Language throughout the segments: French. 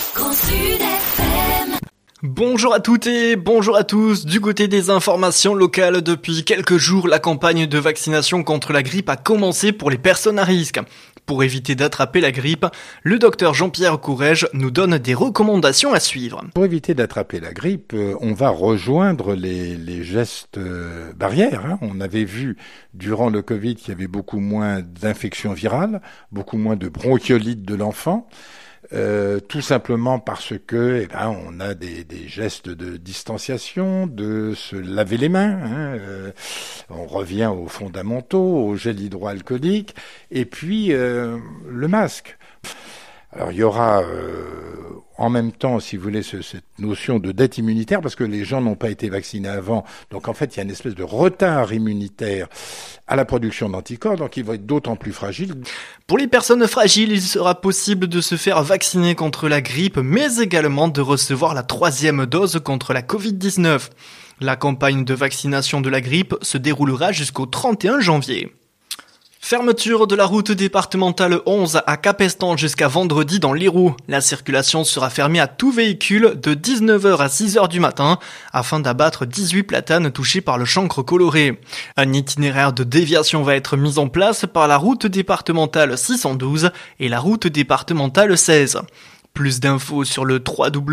Bonjour à toutes et bonjour à tous. Du côté des informations locales, depuis quelques jours, la campagne de vaccination contre la grippe a commencé pour les personnes à risque. Pour éviter d'attraper la grippe, le docteur Jean-Pierre Courrèges nous donne des recommandations à suivre. Pour éviter d'attraper la grippe, on va rejoindre les gestes barrières. On avait vu durant le Covid qu'il y avait beaucoup moins d'infections virales, beaucoup moins de bronchiolite de l'enfant. Tout simplement parce que on a des gestes de distanciation, de se laver les mains, on revient aux fondamentaux, au gel hydroalcoolique, et puis le masque. Alors il y aura en même temps, si vous voulez, cette notion de dette immunitaire, parce que les gens n'ont pas été vaccinés avant, donc en fait il y a une espèce de retard immunitaire à la production d'anticorps, donc ils vont être d'autant plus fragiles. Pour les personnes fragiles, il sera possible de se faire vacciner contre la grippe, mais également de recevoir la 3e dose contre la Covid-19. La campagne de vaccination de la grippe se déroulera jusqu'au 31 janvier. Fermeture de la route départementale 11 à Capestan jusqu'à vendredi dans l'Hérault. La circulation sera fermée à tout véhicule de 19h à 6h du matin afin d'abattre 18 platanes touchés par le chancre coloré. Un itinéraire de déviation va être mis en place par la route départementale 612 et la route départementale 16. Plus d'infos sur le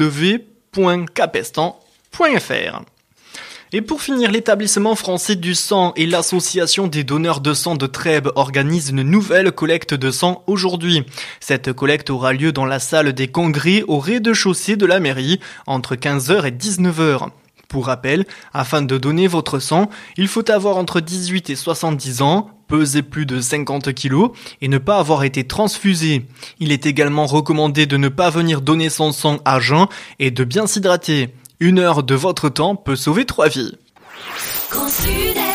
www.capestan.fr. Et pour finir, l'établissement français du sang et l'association des donneurs de sang de Trèbes organisent une nouvelle collecte de sang aujourd'hui. Cette collecte aura lieu dans la salle des congrès au rez-de-chaussée de la mairie entre 15h et 19h. Pour rappel, afin de donner votre sang, il faut avoir entre 18 et 70 ans, peser plus de 50 kilos et ne pas avoir été transfusé. Il est également recommandé de ne pas venir donner son sang à jeun et de bien s'hydrater. 1 heure de votre temps peut sauver 3 vies.